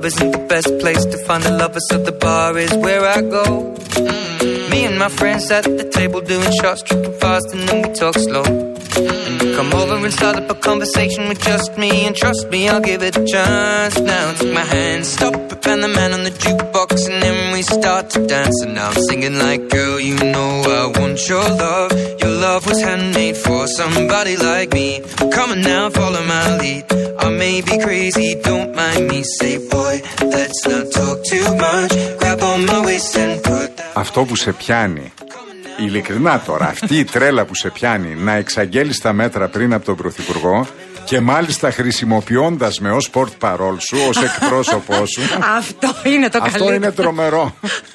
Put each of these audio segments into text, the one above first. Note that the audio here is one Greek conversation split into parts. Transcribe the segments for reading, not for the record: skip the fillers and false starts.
isn't the best place to find a lover, so the bar is where I go. Me and my friends at the table doing shots, tripping fast, and then we talk slow. And you come over and start up a conversation with just me, and trust me, I'll give it a chance. Now take my hand, stop it, and the man on the jukebox, and then we start to dance. And now I'm singing like, girl, you know I want your love. Your love was handmade for somebody like me. Come on now, follow my lead. I may be crazy, don't mind me. Say, boy, let's not talk too much. Grab on my waist and put that. Αυτό που σε πιάνει, ειλικρινά τώρα, αυτή η τρέλα που σε πιάνει να εξαγγέλεις τα μέτρα πριν από τον Πρωθυπουργό και μάλιστα χρησιμοποιώντας με ως πορτ-παρόλ σου, ως εκπρόσωπό σου. Αυτό είναι το καλύτερο. Αυτό είναι τρομερό.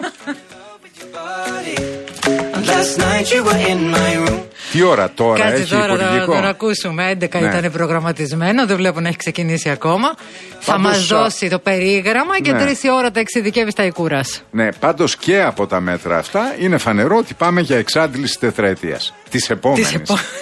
Τι ώρα τώρα? Κάτσε έχει τώρα, υπουργικό? να ακούσουμε. 11 ήταν προγραμματισμένο, δεν βλέπω να έχει ξεκινήσει ακόμα. Θα μας δώσει το περίγραμμα και 3 η ώρα τα εξειδικεύει στα Ικούρας. Ναι, πάντως και από τα μέτρα αυτά είναι φανερό ότι πάμε για εξάντληση τετραετίας. Της επόμενης.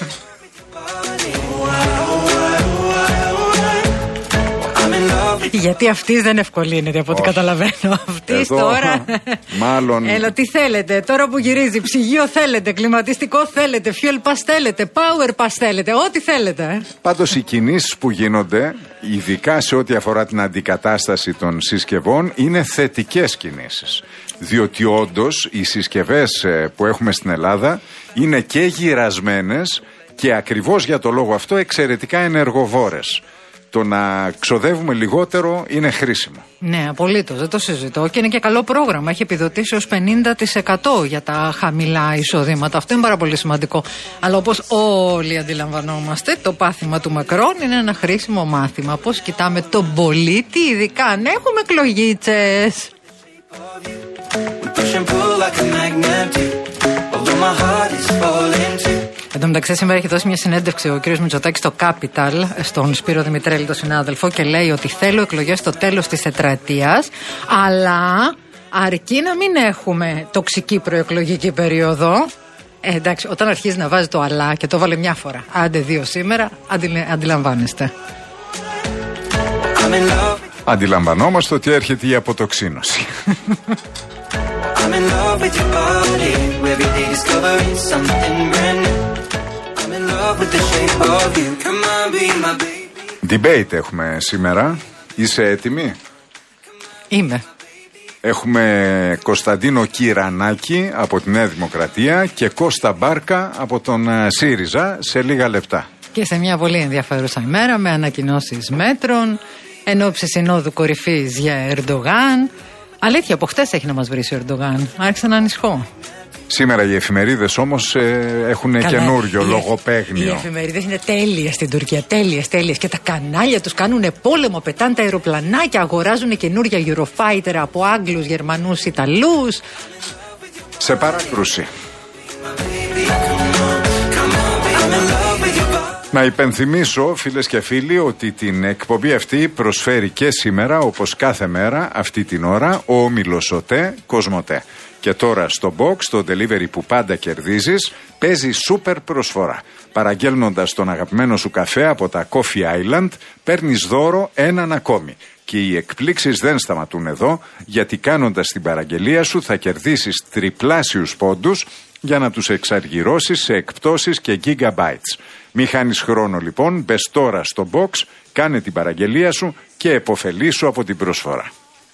Γιατί αυτή δεν ευκολύνεται από ό,τι καταλαβαίνω. Αυτή τώρα. Μάλλον. Έλα, τι θέλετε, τώρα που γυρίζει, ψυγείο θέλετε, κλιματιστικό θέλετε, fuel pass θέλετε, power pass θέλετε, ό,τι θέλετε. Πάντως οι κινήσεις που γίνονται, ειδικά σε ό,τι αφορά την αντικατάσταση των συσκευών, είναι θετικές κινήσεις. Διότι όντως οι συσκευές που έχουμε στην Ελλάδα είναι και γυρασμένες και ακριβώς για το λόγο αυτό εξαιρετικά ενεργοβόρες. Το να ξοδεύουμε λιγότερο είναι χρήσιμο. Ναι, απολύτως, δεν το συζητώ. Και είναι και καλό πρόγραμμα. Έχει επιδοτήσει ως 50% για τα χαμηλά εισοδήματα. Αυτό είναι πάρα πολύ σημαντικό. Αλλά όπως όλοι αντιλαμβανόμαστε, το πάθημα του Μακρόν είναι ένα χρήσιμο μάθημα. Πώς κοιτάμε τον πολίτη, ειδικά αν έχουμε εκλογίτσες. Εν τω μεταξύ, σήμερα έχει δώσει μια συνέντευξη ο κ. Μητσοτάκης στο Capital, στον Σπύρο Δημητρέλη, τον συνάδελφο, και λέει ότι θέλω εκλογές στο τέλος της τετραετίας, αλλά αρκεί να μην έχουμε τοξική προεκλογική περίοδο. Εντάξει, όταν αρχίζει να βάζει το αλλά και το βάλε μια φορά, άντε 2 σήμερα, αντιλαμβάνεστε. Αντιλαμβανόμαστε ότι έρχεται η αποτοξίνωση. I'm in love with your body, every day discovering something brand new. I'm in love with the shape of you, come on be my baby. Debate έχουμε σήμερα, είσαι έτοιμη? Είμαι. Έχουμε Κωνσταντίνο Κυρανάκη από τη Νέα Δημοκρατία και Κώστα Μπάρκα από τον ΣΥΡΙΖΑ σε λίγα λεπτά. Και σε μια πολύ ενδιαφέρουσα ημέρα με ανακοινώσεις μέτρων, εν ώψη συνόδου κορυφής για Ερντογάν. Αλήθεια, από χτες έχει να μας βρει ο Ερντογάν. Άρχισα να ανησυχώ. Σήμερα οι εφημερίδες όμως έχουν καινούριο λογοπαίγνιο. Οι εφημερίδες είναι τέλειες στην Τουρκία. Τέλειες. Και τα κανάλια τους κάνουν πόλεμο, πετάνε τα αεροπλανάκια, αγοράζουν καινούρια Eurofighter από Άγγλους, Γερμανούς, Ιταλούς. Σε παράκρουση. Να υπενθυμίσω, φίλες και φίλοι, ότι την εκπομπή αυτή προσφέρει και σήμερα, όπως κάθε μέρα, αυτή την ώρα, ο όμιλος ΟΤΕ Κοσμοτέ. Και τώρα στο box, το delivery που πάντα κερδίζεις, παίζει super προσφορά. Παραγγέλνοντας τον αγαπημένο σου καφέ από τα Coffee Island, παίρνεις δώρο έναν ακόμη. Και οι εκπλήξεις δεν σταματούν εδώ, γιατί κάνοντας την παραγγελία σου θα κερδίσεις τριπλάσιους πόντους για να τους εξαργυρώσεις σε εκπτώσεις και gigabytes. Μη χάνεις χρόνο λοιπόν, μπες τώρα στο box, κάνε την παραγγελία σου και επωφελήσου από την προσφορά.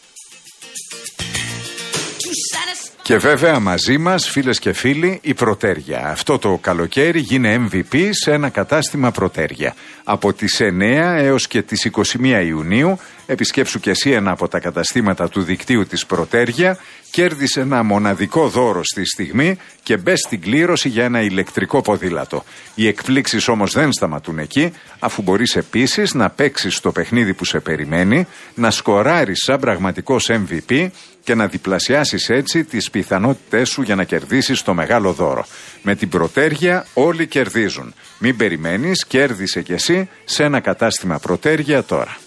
Και βέβαια μαζί μας, φίλες και φίλοι, η Πρωτέρια. Αυτό το καλοκαίρι γίνε MVP σε ένα κατάστημα Πρωτέρια. Από τις 9 έως και τις 21 Ιουνίου επισκέψου και εσύ ένα από τα καταστήματα του δικτύου της Πρωτέρια, κέρδισε ένα μοναδικό δώρο στη στιγμή και μπες στην κλήρωση για ένα ηλεκτρικό ποδήλατο. Οι εκπλήξεις όμως δεν σταματούν εκεί, αφού μπορείς επίσης να παίξεις το παιχνίδι που σε περιμένει, να σκοράρεις σαν πραγματικός MVP και να διπλασιάσεις έτσι τις πιθανότητές σου για να κερδίσεις το μεγάλο δώρο. Με την Πρωτέρια όλοι κερδίζουν. Μην περιμένεις, κέρδισε κι εσύ σε ένα κατάστημα Πρωτέρια τώρα.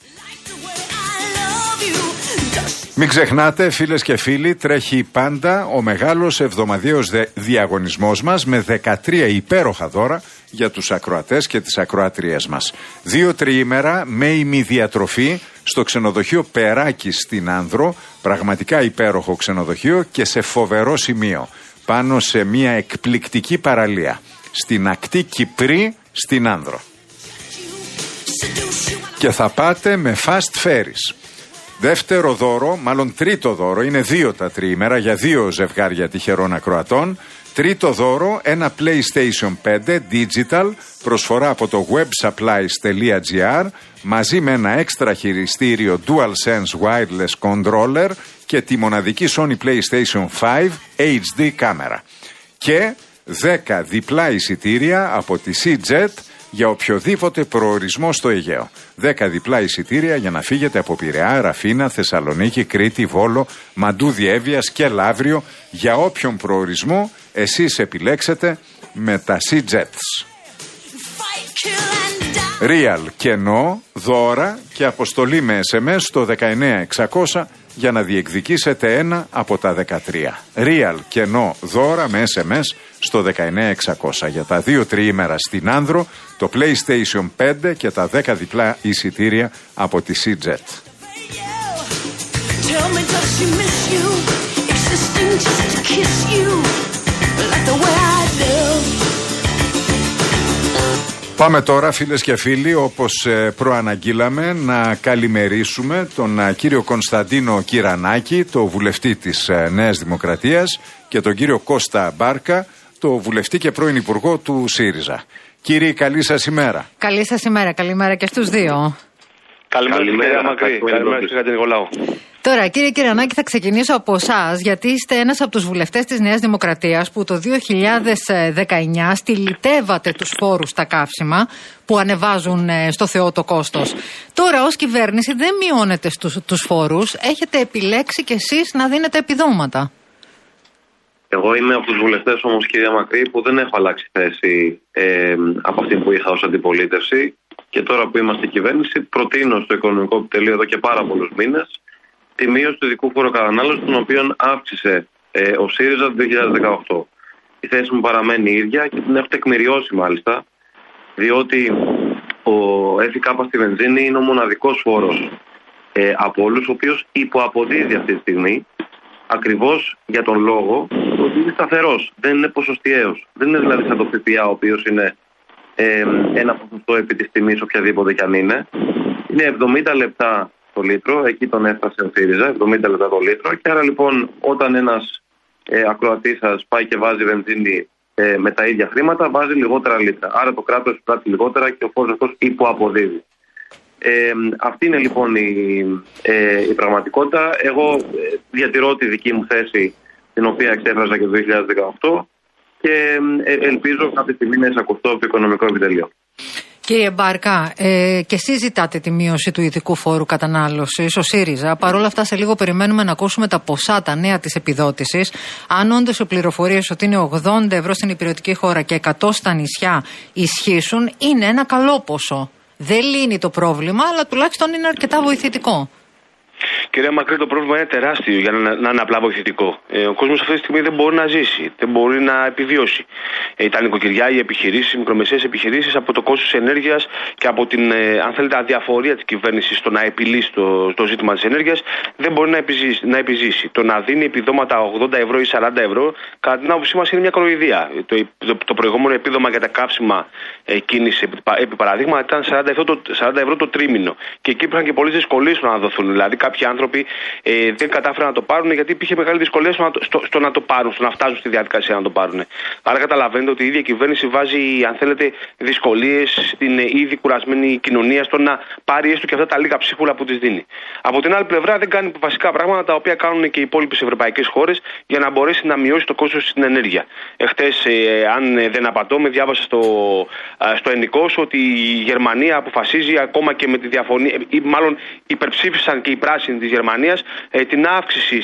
Μην ξεχνάτε, φίλες και φίλοι, τρέχει πάντα ο μεγάλος εβδομαδιαίος διαγωνισμός μας με 13 υπέροχα δώρα για τους ακροατές και τις ακροάτριές μας. 2 τριήμερα με ημιδιατροφή στο ξενοδοχείο Περάκης στην Άνδρο, πραγματικά υπέροχο ξενοδοχείο και σε φοβερό σημείο, πάνω σε μια εκπληκτική παραλία, στην ακτή Κυπρή στην Άνδρο. Και θα πάτε με fast ferries. Δεύτερο δώρο, μάλλον τρίτο δώρο, είναι 2 τα τριήμερα για 2 ζευγάρια τυχερών ακροατών. Τρίτο δώρο, ένα PlayStation 5 Digital, προσφορά από το websupplies.gr, μαζί με ένα έξτρα χειριστήριο DualSense Wireless Controller και τη μοναδική Sony PlayStation 5 HD κάμερα. Και 10 διπλά εισιτήρια από τη CJet για οποιοδήποτε προορισμό στο Αιγαίο. 10 διπλά εισιτήρια για να φύγετε από Πειραιά, Ραφίνα, Θεσσαλονίκη, Κρήτη, Βόλο, Μαντούδι, Εύβοιας και Λαύριο για όποιον προορισμό εσείς επιλέξετε με τα CJets. Real, κενό, δώρα και αποστολή με SMS στο 19600 για να διεκδικήσετε ένα από τα 13. Real, κενό, δώρα με SMS στο 19600 για τα 2 τριήμερα στην Άνδρο, το PlayStation 5 και τα 10 διπλά εισιτήρια από τη CJet. Πάμε τώρα, φίλες και φίλοι, όπως προαναγγείλαμε, να καλημερίσουμε τον κύριο Κωνσταντίνο Κυρανάκη, το βουλευτή της Νέας Δημοκρατίας, και τον κύριο Κώστα Μπάρκα, το βουλευτή και πρώην υπουργό του ΣΥΡΙΖΑ. Κύριοι, καλή σας ημέρα. Καλή σας ημέρα, καλημέρα και στους δύο. Καλημέρα, Μακρύ. Καλημέρα, κύριε Νικολάου. Τώρα, κύριε Κυρανάκη, θα ξεκινήσω από εσάς, γιατί είστε ένας από τους βουλευτές της Νέας Δημοκρατίας που το 2019 στυλιτεύατε τους φόρους στα καύσιμα που ανεβάζουν στο Θεό το κόστος. Τώρα, ως κυβέρνηση, δεν μειώνετε τους φόρους, έχετε επιλέξει κι εσείς να δίνετε επιδόματα. Εγώ είμαι από τους βουλευτές όμως, κυρία Μακρύ, που δεν έχω αλλάξει θέση από αυτή που είχα ως αντιπολίτευση, και τώρα που είμαστε κυβέρνηση προτείνω στο Οικονομικό Επιτελείο εδώ και πάρα πολλούς μήνες τη μείωση του ειδικού φόρου κατανάλωσης, τον οποίο αύξησε ο ΣΥΡΙΖΑ το 2018. Η θέση μου παραμένει ίδια και την έχω τεκμηριώσει μάλιστα, διότι ο ΕΦΚ στη βενζίνη είναι ο μοναδικός φόρος από όλους, ο οποίος υποαποδίδει αυτή τη στιγμή, ακριβώς για τον λόγο ότι είναι σταθερός, δεν είναι ποσοστιαίος. Δεν είναι δηλαδή σαν το ΦΠΑ, ο οποίος είναι ένα ποσοστό επί της τιμής οποιαδήποτε κι αν είναι. Είναι 70 λεπτά το λίτρο, εκεί τον έφτασε ο ΣΥΡΙΖΑ, 70 λεπτά το λίτρο, και άρα λοιπόν όταν ένας ακροατής σας πάει και βάζει βενζίνη με τα ίδια χρήματα, βάζει λιγότερα λίτρα. Άρα το κράτος εισπράττει λιγότερα και ο φόρος αυτός υποαποδίδει. Αυτή είναι λοιπόν η πραγματικότητα. Εγώ διατηρώ τη δική μου θέση, την οποία εξέφρασα και το 2018, και ελπίζω κάποια στιγμή να εισακουστώ από το Οικονομικό Επιτελείο. Κύριε Μπάρκα, και εσείς ζητάτε τη μείωση του ειδικού φόρου κατανάλωσης, ο ΣΥΡΙΖΑ. Παρ' όλα αυτά, σε λίγο περιμένουμε να ακούσουμε τα ποσά, τα νέα της επιδότησης. Αν όντως οι πληροφορίες ότι είναι 80 ευρώ στην υπηρετική χώρα και 100 στα νησιά ισχύσουν, είναι ένα καλό ποσό. Δεν λύνει το πρόβλημα, αλλά τουλάχιστον είναι αρκετά βοηθητικό. Κυρία Μακρύ, το πρόβλημα είναι τεράστιο για να είναι απλά βοηθητικό. Ο κόσμος αυτή τη στιγμή δεν μπορεί να ζήσει, δεν μπορεί να επιβιώσει. Τα νοικοκυριά, οι επιχειρήσεις, οι μικρομεσαίες επιχειρήσεις, από το κόστος ενέργειας και από την, αν θέλετε, αδιαφορία της κυβέρνησης στο να επιλύσει το ζήτημα της ενέργειας, δεν μπορεί να επιζήσει. Το να δίνει επιδόματα 80 ευρώ ή 40 ευρώ, κατά την άποψή μας, είναι μια κοροϊδία. Το προηγούμενο επίδομα για τα καύσιμα κίνηση, επί παραδείγμα, ήταν 40 ευρώ το τρίμηνο. Και εκεί υπήρχαν και πολλές δυσκολίες να δοθούν. Δηλαδή, κάποιοι άνθρωποι δεν κατάφεραν να το πάρουν γιατί υπήρχε μεγάλη δυσκολία στο να το πάρουν, στο να φτάσουν στη διαδικασία να το πάρουν. Άρα καταλαβαίνετε ότι η ίδια κυβέρνηση βάζει, αν θέλετε, δυσκολίες στην ήδη κουρασμένη κοινωνία στο να πάρει έστω και αυτά τα λίγα ψίχουλα που της δίνει. Από την άλλη πλευρά δεν κάνει βασικά πράγματα τα οποία κάνουν και οι υπόλοιπες ευρωπαϊκές χώρες για να μπορέσει να μειώσει το κόστος στην ενέργεια. Εχθές, αν δεν απατώμε, διάβασα στο Ενικός ότι η Γερμανία αποφασίζει ακόμα και με τη διαφωνία, ή μάλλον υπερψήφισαν και οι πράσινοι της Γερμανίας την αύξηση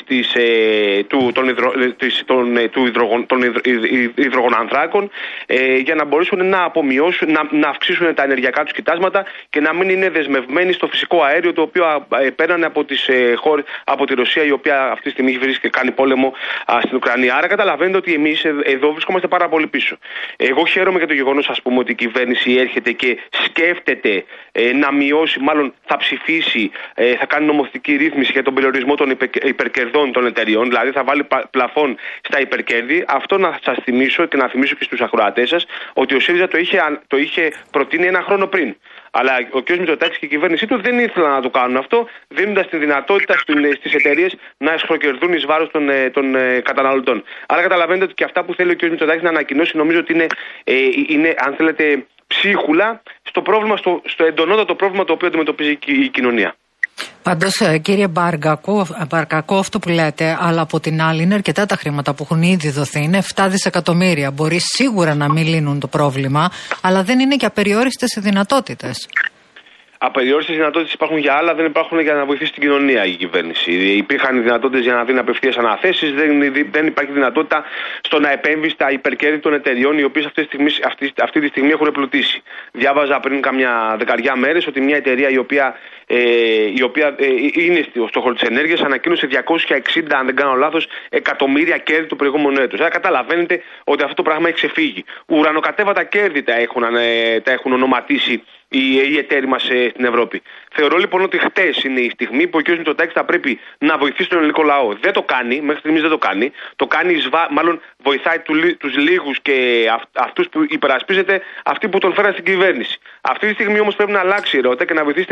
των υδρογονανθράκων για να μπορέσουν να απομειώσουν, να αυξήσουν τα ενεργειακά τους κοιτάσματα και να μην είναι δεσμευμένοι στο φυσικό αέριο το οποίο παίρνανε από τις χώρες, από τη Ρωσία, η οποία αυτή τη στιγμή βρίσκεται και κάνει πόλεμο στην Ουκρανία. Άρα καταλαβαίνετε ότι εμείς εδώ βρισκόμαστε πάρα πολύ πίσω. Εγώ χαίρομαι για το γεγονός, ας πούμε, ότι η κυβέρνηση έρχεται και σκέφτεται να μειώσει, μάλλον θα ψηφίσει, θα κάνει νομοθετική ρύθμιση για τον περιορισμό των υπερκερδών των εταιριών, δηλαδή θα βάλει πλαφόν στα υπερκέρδη. Αυτό να σας θυμίσω και να θυμίσω και στους ακροατές σας ότι ο ΣΥΡΙΖΑ το είχε προτείνει ένα χρόνο πριν. Αλλά ο κ. Μητσοτάκης και η κυβέρνησή του δεν ήθελαν να το κάνουν αυτό, δίνοντας τη δυνατότητα στις εταιρείες να εξοκερδούν εις βάρος των καταναλωτών. Άρα καταλαβαίνετε ότι και αυτά που θέλει ο κ. Μητσοτάκης να ανακοινώσει, νομίζω ότι είναι αν θέλετε, ψίχουλα στο πρόβλημα, στο εντονότατο πρόβλημα το οποίο αντιμετωπίζει η κοινωνία. Πάντως, κύριε Μπαρκακό, αυτό που λέτε, αλλά από την άλλη είναι αρκετά τα χρήματα που έχουν ήδη δοθεί. Είναι 7 δισεκατομμύρια. Μπορεί σίγουρα να μην λύνουν το πρόβλημα, αλλά δεν είναι και απεριόριστες οι δυνατότητες. Απεριόριστες δυνατότητες υπάρχουν για άλλα, δεν υπάρχουν για να βοηθήσει την κοινωνία η κυβέρνηση. Υπήρχαν δυνατότητες για να δίνει απευθείας αναθέσεις, δεν υπάρχει δυνατότητα στο να επέμβει στα υπερκέρδη των εταιριών, οι οποίες αυτή τη στιγμή έχουν πλουτίσει. Διάβαζα πριν καμιά δεκαριά μέρες ότι μια εταιρεία η οποία είναι στο χώρο της ενέργειας ανακοίνωσε 260, αν δεν κάνω λάθος, εκατομμύρια κέρδη του προηγούμενου έτους. Άρα καταλαβαίνετε ότι αυτό το πράγμα έχει ξεφύγει. Ουρανοκατέβατα κέρδη τα έχουν ονοματίσει οι εταίροι μας στην Ευρώπη. Θεωρώ λοιπόν ότι χτες είναι η στιγμή που ο κ. Μητσοτάκης θα πρέπει να βοηθήσει τον ελληνικό λαό. Δεν το κάνει, μέχρι στιγμής δεν το κάνει. Το κάνει, μάλλον βοηθάει τους λίγους και αυτούς που υπερασπίζεται, αυτοί που τον φέραν στην κυβέρνηση. Αυτή τη στιγμή όμως πρέπει να αλλάξει η ρότα και να βοηθήσει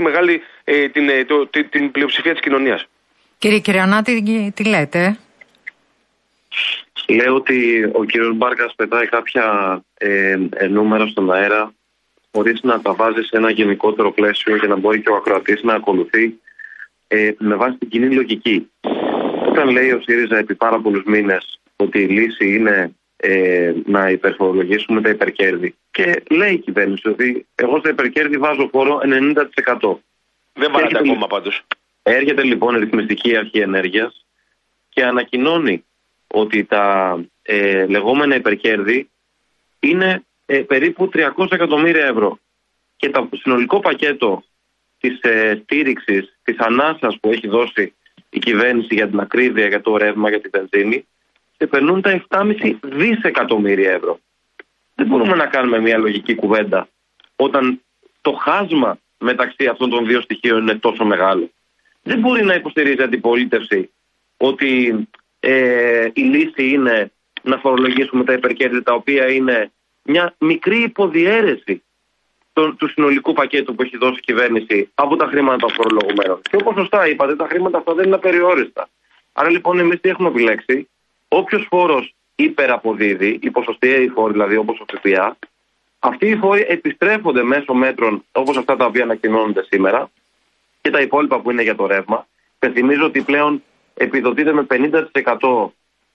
την πλειοψηφία της κοινωνίας. Κύριε Κυριανά, τι λέτε? Λέω ότι ο κ. Μπάρκας πετάει κάποια νούμερα στον αέρα, χωρίς να τα βάζει σε ένα γενικότερο πλαίσιο για να μπορεί και ο ακροατής να ακολουθεί με βάση την κοινή λογική. Όταν λέει ο ΣΥΡΙΖΑ επί πάρα πολλούς μήνες ότι η λύση είναι να υπερφορολογήσουμε τα υπερκέρδη, και λέει η κυβέρνηση ότι εγώ στα υπερκέρδη βάζω φόρο 90%. Δεν βάλατε ακόμα πάντως. Έρχεται λοιπόν η Ρυθμιστική Αρχή Ενέργειας και ανακοινώνει ότι τα λεγόμενα υπερκέρδη είναι περίπου 300 εκατομμύρια ευρώ. Και το συνολικό πακέτο της στήριξης, της ανάσας που έχει δώσει η κυβέρνηση για την ακρίβεια, για το ρεύμα, για την βενζίνη, περνούν τα 7,5 δισεκατομμύρια ευρώ. Δεν μπορούμε να κάνουμε μια λογική κουβέντα όταν το χάσμα μεταξύ αυτών των δύο στοιχείων είναι τόσο μεγάλο. Δεν μπορεί να υποστηρίζει αντιπολίτευση ότι η λύση είναι να φορολογήσουμε τα υπερκέρδη, τα οποία είναι μια μικρή υποδιέρεση του συνολικού πακέτου που έχει δώσει η κυβέρνηση από τα χρήματα των φορολογουμένων. Και όπως σωστά είπατε, τα χρήματα αυτά δεν είναι απεριόριστα. Άρα λοιπόν εμείς τι έχουμε επιλέξει? Όποιος φόρος υπεραποδίδει, οι ποσοστιαίοι φόροι δηλαδή όπως ο ΦΠΑ, αυτοί οι φόροι επιστρέφονται μέσω μέτρων όπως αυτά τα οποία ανακοινώνονται σήμερα και τα υπόλοιπα που είναι για το ρεύμα. Και θυμίζω ότι πλέον επιδοτείται με 50%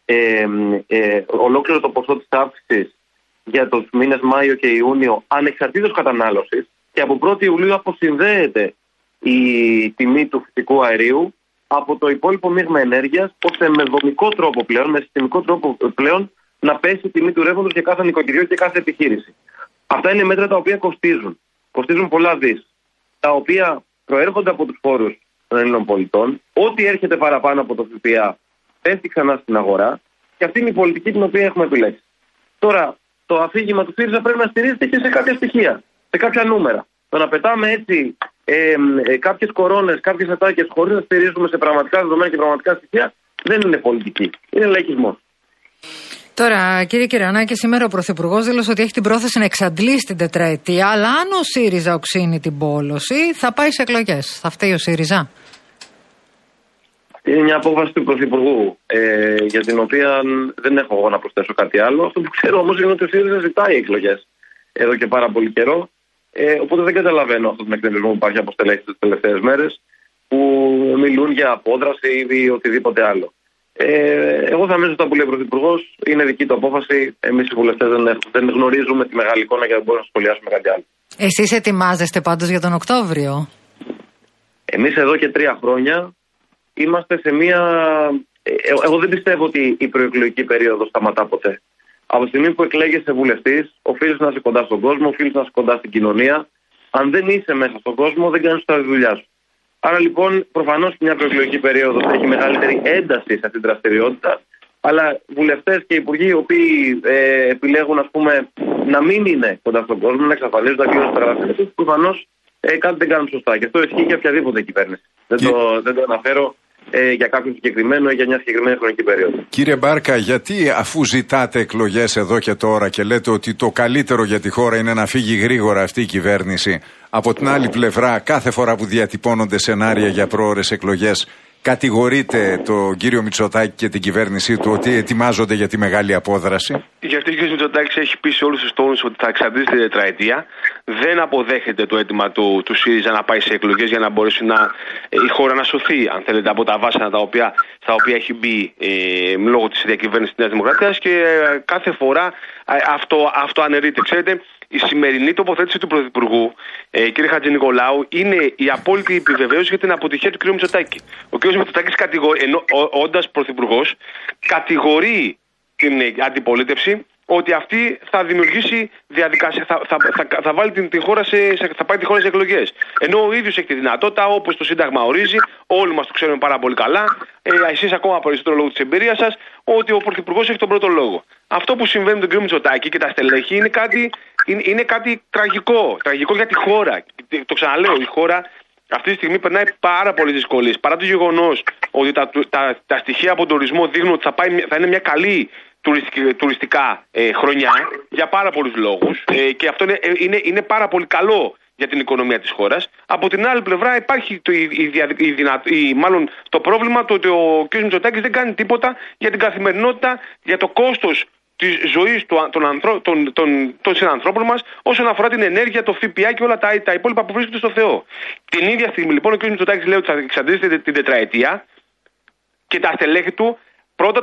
ολόκληρο το ποσό της αύξησης για τους μήνες Μάιο και Ιούνιο ανεξαρτήτως κατανάλωσης, και από 1η Ιουλίου αποσυνδέεται η τιμή του φυσικού αερίου από το υπόλοιπο μείγμα ενέργειας, ώστε με δομικό τρόπο πλέον, με συστημικό τρόπο πλέον, να πέσει η τιμή του ρεύματος για κάθε νοικοκυριό και κάθε επιχείρηση. Αυτά είναι μέτρα τα οποία κοστίζουν. Κοστίζουν πολλά δις, τα οποία προέρχονται από τους φόρους των Ελλήνων πολιτών. Ό,τι έρχεται παραπάνω από το ΦΠΑ πέφτει ξανά στην αγορά, και αυτή είναι η πολιτική την οποία έχουμε επιλέξει. Τώρα, το αφήγημα του ΣΥΡΙΖΑ πρέπει να στηρίζεται και σε κάποια στοιχεία, σε κάποια νούμερα. Το να πετάμε έτσι κάποιες κορώνες, κάποιες ατάκες χωρίς να στηρίζουμε σε πραγματικά δεδομένα και πραγματικά στοιχεία, δεν είναι πολιτική. Είναι λαϊκισμός. Τώρα, κύριε Κυριανάκη, σήμερα ο Πρωθυπουργός δήλωσε ότι έχει την πρόθεση να εξαντλήσει την τετραετία, αλλά αν ο ΣΥΡΙΖΑ οξύνει την πόλωση, θα πάει σε εκλογές. Θα φταίει ο ΣΥΡΙΖΑ? Είναι μια απόφαση του Πρωθυπουργού, για την οποία δεν έχω εγώ να προσθέσω κάτι άλλο. Αυτό που ξέρω όμως είναι ότι ο ΣΥΡΙΖΑ ζητάει εκλογές εδώ και πάρα πολύ καιρό. Οπότε δεν καταλαβαίνω αυτόν τον εκτελεσμό που υπάρχει από στελέχη τις τελευταίες μέρες, που μιλούν για απόδραση ή οτιδήποτε άλλο. Εγώ θα μείνω στα που λέει ο Πρωθυπουργός, είναι δική του απόφαση. Εμείς οι βουλευτές δεν γνωρίζουμε τη μεγάλη εικόνα και δεν μπορούμε να σχολιάσουμε κάτι άλλο. Εσείς ετοιμάζεστε πάντως για τον Οκτώβριο? Εμείς εδώ και 3 χρόνια είμαστε σε μια... Εγώ δεν πιστεύω ότι η προεκλογική περίοδος σταματά ποτέ. Από τη στιγμή που εκλέγεσαι βουλευτής, οφείλεις να είσαι κοντά στον κόσμο, οφείλεις να είσαι κοντά στην κοινωνία. Αν δεν είσαι μέσα στον κόσμο, δεν κάνεις τη δουλειά σου. Άρα λοιπόν, προφανώς μια προεκλογική περίοδος έχει μεγαλύτερη ένταση σε αυτή την δραστηριότητα. Αλλά βουλευτές και υπουργοί οι οποίοι επιλέγουν, ας πούμε, να μην είναι κοντά στον κόσμο, να εξαφανίζουν τα κλειστά γραφεία τους, προφανώς κάτι δεν κάνουν σωστά. Και αυτό ισχύει για οποιαδήποτε κυβέρνηση. Δεν το αναφέρω για κάποιον συγκεκριμένο ή για μια συγκεκριμένη χρονική περίοδο. Κύριε Μπάρκα, γιατί αφού ζητάτε εκλογές εδώ και τώρα και λέτε ότι το καλύτερο για τη χώρα είναι να φύγει γρήγορα αυτή η κυβέρνηση, από την άλλη πλευρά, κάθε φορά που διατυπώνονται σενάρια για πρόωρες εκλογές, κατηγορείτε τον κύριο Μητσοτάκη και την κυβέρνησή του ότι ετοιμάζονται για τη μεγάλη απόδραση? Γιατί ο κ. Μητσοτάκης έχει πει σε όλους τους τόνους ότι θα εξαντλήσει τη τετραετία. Δεν αποδέχεται το αίτημα του ΣΥΡΙΖΑ να πάει σε εκλογές για να μπορέσει η χώρα να σωθεί, αν θέλετε, από τα βάσανα στα οποία έχει μπει λόγω της διακυβέρνησης της Νέας Δημοκρατίας, και κάθε φορά αυτό αναιρείται. Ξέρετε, η σημερινή τοποθέτηση του Πρωθυπουργού, κύριε Χατζηνικολάου, είναι η απόλυτη επιβεβαίωση για την αποτυχία του κ. Μητσοτάκη. Ο κ. Μητσοτάκης, όντας Πρωθυπουργός, κατηγορεί την αντιπολίτευση ότι αυτή θα δημιουργήσει διαδικασία, θα βάλει την χώρα θα πάει τη χώρα σε εκλογές. Ενώ ο ίδιος έχει τη δυνατότητα, όπως το Σύνταγμα ορίζει, όλοι μας το ξέρουμε πάρα πολύ καλά, εσείς ακόμα περισσότερο λόγω της εμπειρίας σας, ότι ο Πρωθυπουργός έχει τον πρώτο λόγο. Αυτό που συμβαίνει με τον κ. Μητσοτάκη και τα στελέχη είναι κάτι τραγικό. Τραγικό για τη χώρα. Το ξαναλέω, η χώρα αυτή τη στιγμή περνάει πάρα πολλές δυσκολίες. Παρά το γεγονός ότι τα στοιχεία από τον τουρισμό δείχνουν ότι θα είναι μια καλή τουριστικά χρονιά για πάρα πολλούς λόγους, και αυτό είναι πάρα πολύ καλό για την οικονομία της χώρας. Από την άλλη πλευρά υπάρχει μάλλον το πρόβλημα το ότι ο κ. Μητσοτάκης δεν κάνει τίποτα για την καθημερινότητα, για το κόστος της ζωής των συνανθρώπων μας όσον αφορά την ενέργεια, το ΦΠΑ και όλα τα υπόλοιπα που βρίσκονται στο Θεό. Την ίδια στιγμή λοιπόν ο κ. Μητσοτάκης λέει ότι θα εξαντλήσει την τετραετία και τα στελέχη του πρώτα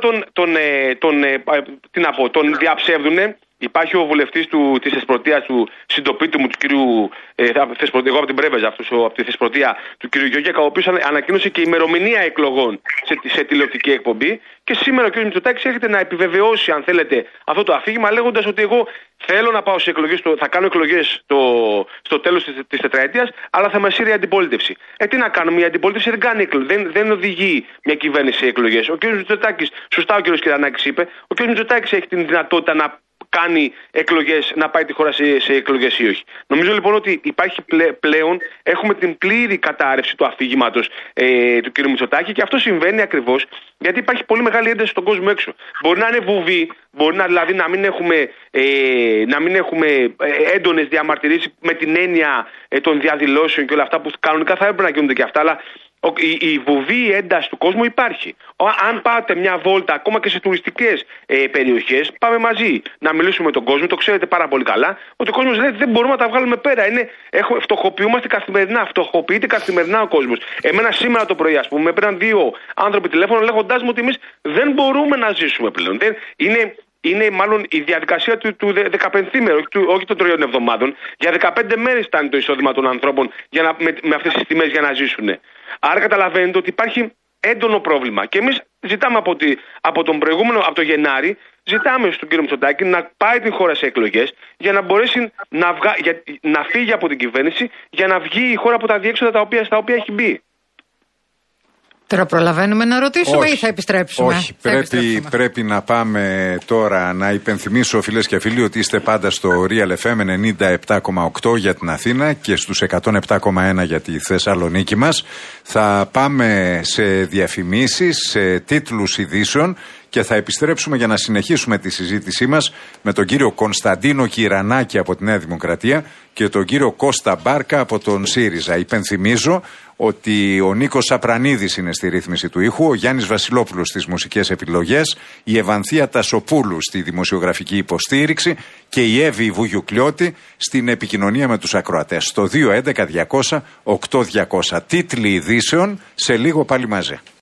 τον διαψεύδουνε. Υπάρχει ο βουλευτής της Θεσπρωτείας, του συντοπίτου μου, του κυρίου εγώ από την Πρέβεζα, από τη Θεσπρωτεία, του κυρίου Γιώργιακα, ο οποίος ανακοίνωσε και ημερομηνία εκλογών σε τηλεοπτική εκπομπή. Και σήμερα ο κ. Μητσοτάκης έρχεται να επιβεβαιώσει, αν θέλετε, αυτό το αφήγημα, λέγοντας ότι εγώ θέλω να πάω σε εκλογές, θα κάνω εκλογές στο τέλος της τετραετίας, αλλά θα με σύρει η αντιπολίτευση. Τι να κάνουμε, η αντιπολίτευση δεν οδηγεί μια κυβέρνηση σε εκλογές. Ο κ. Μητσοτάκης, σωστά ο κ. Κυρανάκης είπε, ο κ. Μητσοτάκης έχει την δυνατότητα να κάνει εκλογές, να πάει τη χώρα σε εκλογές ή όχι. Νομίζω λοιπόν ότι υπάρχει πλέον, έχουμε την πλήρη κατάρρευση του αφήγηματος του κ. Μητσοτάκη, και αυτό συμβαίνει ακριβώς γιατί υπάρχει πολύ μεγάλη ένταση στον κόσμο έξω. Μπορεί να είναι βουβή, μπορεί δηλαδή να μην έχουμε έντονες διαμαρτυρήσεις με την έννοια των διαδηλώσεων και όλα αυτά που κανονικά θα έπρεπε να γίνονται και αυτά, αλλά η βουβή, η ένταση του κόσμου υπάρχει. Αν πάτε μια βόλτα ακόμα και σε τουριστικές περιοχές, πάμε μαζί να μιλήσουμε με τον κόσμο. Το ξέρετε πάρα πολύ καλά ότι ο κόσμος λέει δεν μπορούμε να τα βγάλουμε πέρα. Φτωχοποιούμαστε καθημερινά. Φτωχοποιείται καθημερινά ο κόσμος. Εμένα σήμερα το πρωί, ας πούμε, με έπαιρναν 2 άνθρωποι τηλέφωνο λέγοντάς μου ότι εμείς δεν μπορούμε να ζήσουμε πλέον. Είναι μάλλον η διαδικασία του 15ήμερου, όχι των 3 εβδομάδων. Για 15 μέρες ήταν το εισόδημα των ανθρώπων με αυτές τις τιμές για να ζήσουν. Άρα καταλαβαίνετε ότι υπάρχει έντονο πρόβλημα. Και εμείς ζητάμε από το Γενάρη, ζητάμε στον κύριο Μητσοτάκη να πάει την χώρα σε εκλογές για να μπορέσει να φύγει από την κυβέρνηση, για να βγει η χώρα από τα διέξοδα στα οποία έχει μπει. Τώρα προλαβαίνουμε να ρωτήσουμε ή θα επιστρέψουμε? Όχι, πρέπει να πάμε τώρα. Να υπενθυμίσω, φίλες και φίλοι, ότι είστε πάντα στο Real FM 97,8 για την Αθήνα και στους 107,1 για τη Θεσσαλονίκη μας. Θα πάμε σε διαφημίσεις, σε τίτλους ειδήσεων και θα επιστρέψουμε για να συνεχίσουμε τη συζήτησή μας με τον κύριο Κωνσταντίνο Κυρανάκη από τη Νέα Δημοκρατία και τον κύριο Κώστα Μπάρκα από τον ΣΥΡΙΖΑ. Υπενθυμίζω ότι ο Νίκος Σαπρανίδης είναι στη ρύθμιση του ήχου, ο Γιάννης Βασιλόπουλος στις μουσικές επιλογές, η Ευανθία Τασοπούλου στη δημοσιογραφική υποστήριξη και η Εύη Βουγιουκλιώτη στην επικοινωνία με τους ακροατές. Στο 211 200 8200. Τίτλοι ειδήσεων, σε λίγο πάλι μαζί.